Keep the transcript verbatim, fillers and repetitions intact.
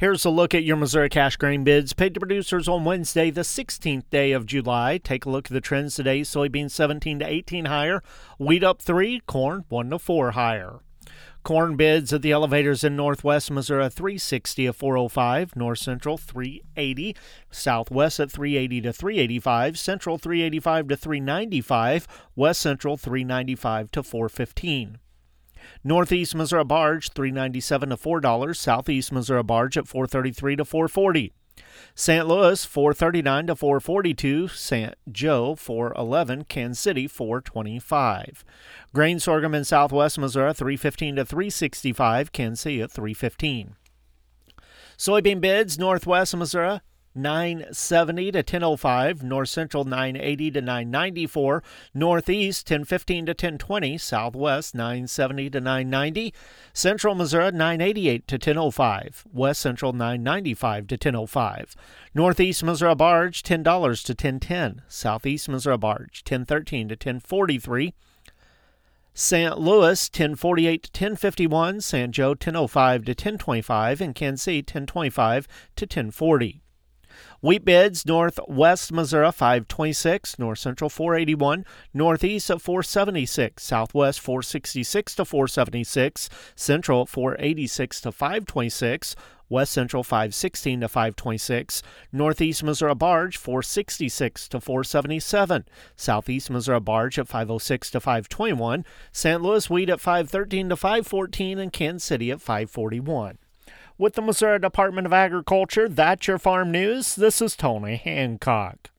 Here's a look at your Missouri cash grain bids paid to producers on Wednesday, the sixteenth day of July. Take a look at the trends today. Soybeans seventeen to eighteen higher, wheat up three, corn one to four higher. Corn bids at the elevators in northwest Missouri three sixty to four oh five, north central three eighty, southwest at three eighty to three eighty-five, central three eighty-five to three ninety-five, west central three ninety-five to four fifteen. Northeast Missouri barge three ninety-seven to four dollars, southeast Missouri barge at four thirty-three to four forty. Saint Louis four thirty-nine to four forty-two, Saint Joe four eleven, Kansas City four twenty-five. Grain sorghum in southwest Missouri three fifteen to three sixty-five, Kansas City at three fifteen. Soybean bids northwest Missouri nine seventy to ten oh five, north central nine eighty to nine ninety-four, northeast ten fifteen to ten twenty, southwest nine seventy to nine ninety, central Missouri nine eighty-eight to ten oh five, west central nine ninety-five to ten oh five, northeast Missouri barge ten dollars to ten ten, southeast Missouri barge ten thirteen to ten forty-three, Saint Louis ten forty-eight to ten fifty-one, Saint Joe ten oh five to ten twenty-five, and Kansas City ten twenty-five to ten forty. Wheat bids northwest Missouri five twenty-six, north central four eighty-one, northeast at four seventy-six, southwest four sixty-six to four seventy-six, central four eighty-six to five twenty-six, west central five sixteen to five twenty-six, northeast Missouri barge four sixty-six to four seventy-seven, southeast Missouri barge at five oh six to five twenty-one, Saint Louis wheat at five thirteen to five fourteen, and Kansas City at five forty-one. With the Missouri Department of Agriculture, that's your farm news. This is Tony Hancock.